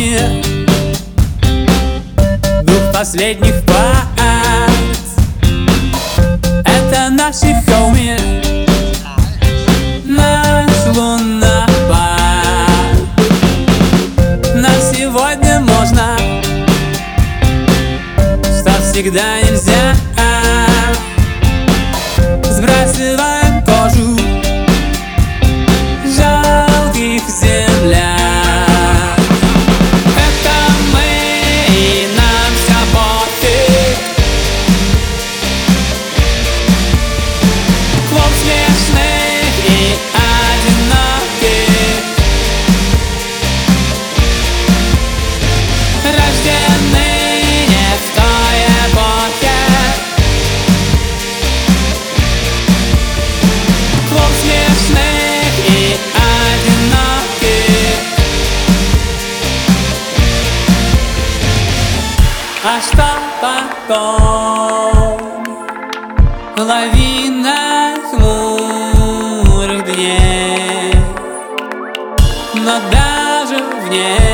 волне, дух последних фаз. Это наши хоуми, наш лунопад. Нам сегодня можно, что всегда нельзя. Сбрасываем кожу жалких землян. Это мы, и нам все пофиг. Клуб смешных и одиноких, рожденные не в той эпохе. Клуб смешных и одиноких. А что потом? Лавина хмурых дней, но даже в ней